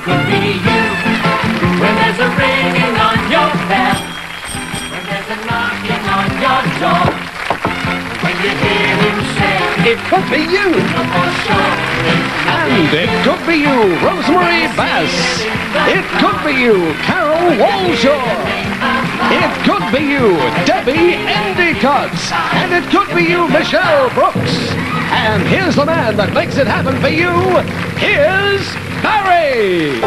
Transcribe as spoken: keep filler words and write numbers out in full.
could be you. When there's a ringing on your bell, when there's a knocking on your door, when you hear him say, it could be you. "Know for sure it's And it could be you, Rosemary Bass. It could be you, Carol Walshaw. It could be you, Debbie Endicott. And it could be you, Michelle Brooks. And here's the man that makes it happen for you. Here's Barry.